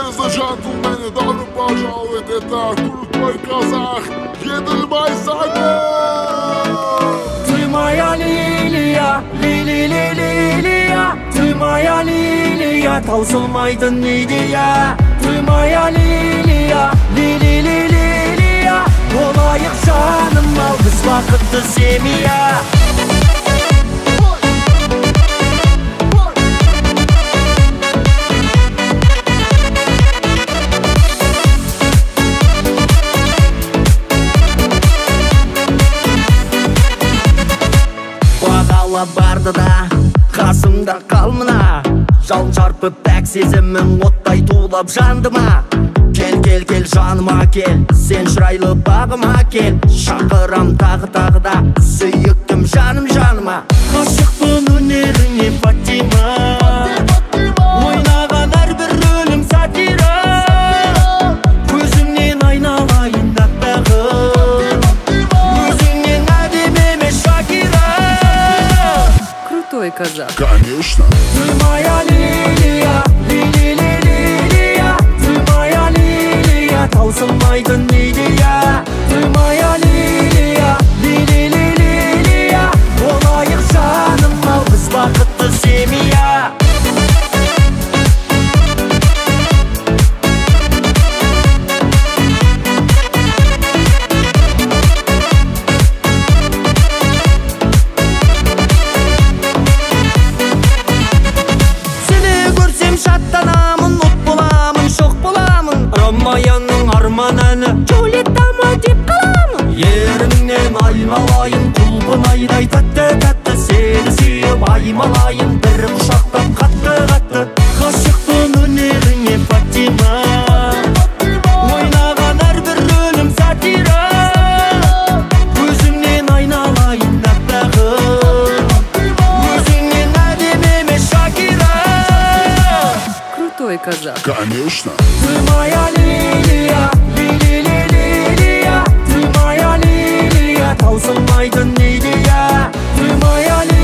Ladies and gentlemen, добро пожаловать, это крутой казах Еделбай Саймон. Ты моя лилия, лилия, ты моя лилия, таусылмайтын идея. Ты моя лилия, лилия, болайық жаным, ал біз бақытты семья. Барды да қасымда қал мына, жал шарпып пәк сезімің оттай тулап жандыма. Кел жаныма кел, сен шырайлы бағыма кел, шақырам тағы да сүйіктім жаныма. Ғашықпын өнеріңе Фатима, ойнаған әрбір рөлің сатира, көзімнен айналайын аппағым, өзіңнен әдемі емес Шакира. Крутой казах. Конечно. Ты моя лилия, лилия, ты моя лилия, таусылмайтын идея. Ты моя лилия, лилия, болайық жаным, ал біз бақытты семья. Шаттанамын, от боламын, шоқ боламын, Ромайаның арман әні Джулиеттама деп қаламын. Еріңнен аймалайын, құлпынайдай тәтті, сені сүйіп аймалайын, бір құшақтап қатты. Ғашықпын өнеріңе Фатима, ойнаған әрбір рөлім сатира, өзіңнен айналайын аппағым, өзіңнен әдемі емес Шакира. Крутой казах. Конечно. Ты моя лилия, лилия, ты моя лилия, таусылмайтын идея. Ты моя лилия.